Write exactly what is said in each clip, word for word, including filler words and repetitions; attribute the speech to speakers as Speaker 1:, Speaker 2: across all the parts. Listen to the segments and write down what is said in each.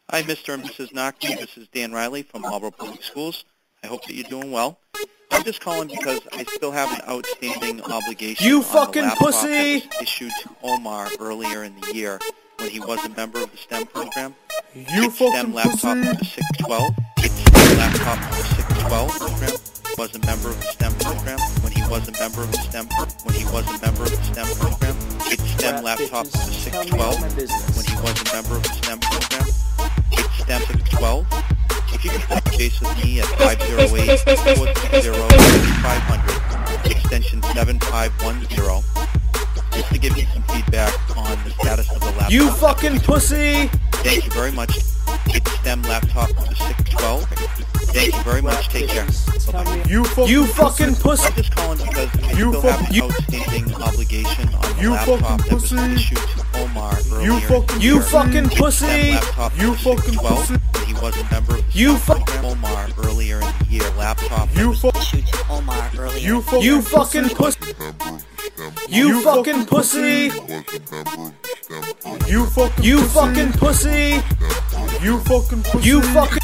Speaker 1: Hi, Mister and Missus Knockney. This is Dan Riley from Marlboro Public Schools. I hope that you're doing well. I'm just calling because I still have an outstanding obligation
Speaker 2: You
Speaker 1: on
Speaker 2: fucking
Speaker 1: the laptop
Speaker 2: pussy!
Speaker 1: that was issued to Omar earlier in the year when he was a member of the STEM program.
Speaker 2: You
Speaker 1: It's STEM
Speaker 2: fucking
Speaker 1: laptop
Speaker 2: pussy!
Speaker 1: number six twelve. It's STEM laptop number six twelve program. Was a member of the STEM program when he was a member of the STEM when he was a member of the STEM program. It's STEM laptop number six twelve when he was a member of the STEM program. It's STEM six twelve. If you can touch base with me at five oh eight, four six zero, five hundred, extension seven five one zero, just to give you some feedback on the status of the laptop.
Speaker 2: You fucking pussy!
Speaker 1: Thank you very much. It's STEM laptop number six twelve. Thank you very much. Take care. Bye-bye.
Speaker 2: You fucking, you fucking pussy!
Speaker 1: I'm just calling because I
Speaker 2: You
Speaker 1: still
Speaker 2: fuck-
Speaker 1: have an
Speaker 2: you-
Speaker 1: outstanding obligation on the
Speaker 2: You
Speaker 1: laptop
Speaker 2: fucking
Speaker 1: that was
Speaker 2: pussy!
Speaker 1: issued to Omar earlier
Speaker 2: You
Speaker 1: in
Speaker 2: fucking,
Speaker 1: the
Speaker 2: you
Speaker 1: year.
Speaker 2: fucking
Speaker 1: It's
Speaker 2: pussy!
Speaker 1: STEM laptop
Speaker 2: You
Speaker 1: number
Speaker 2: fucking
Speaker 1: six twelve,
Speaker 2: pussy!
Speaker 1: when he was a member of the
Speaker 2: You
Speaker 1: STEM
Speaker 2: fuck-
Speaker 1: program. Omar earlier in the year. Laptop
Speaker 2: You
Speaker 1: that
Speaker 2: fuck-
Speaker 1: was issued to Omar earlier.
Speaker 2: You
Speaker 1: in the
Speaker 2: fuck-
Speaker 1: year.
Speaker 2: you fucking pussy! You fucking pussy! You fucking, you fucking pussy! You fucking pussy! You fucking.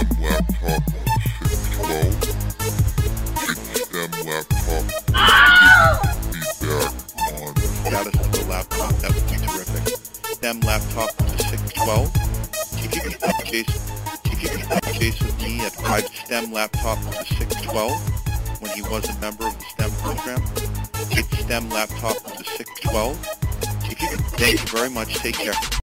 Speaker 1: Status of the laptop, that would be terrific. STEM laptop number six twelve. If you can touch base, if you can touch base with me at five STEM laptop number six twelve when he was a member of the STEM program. It's STEM laptop number six twelve. If you can, thank you very much. Take care.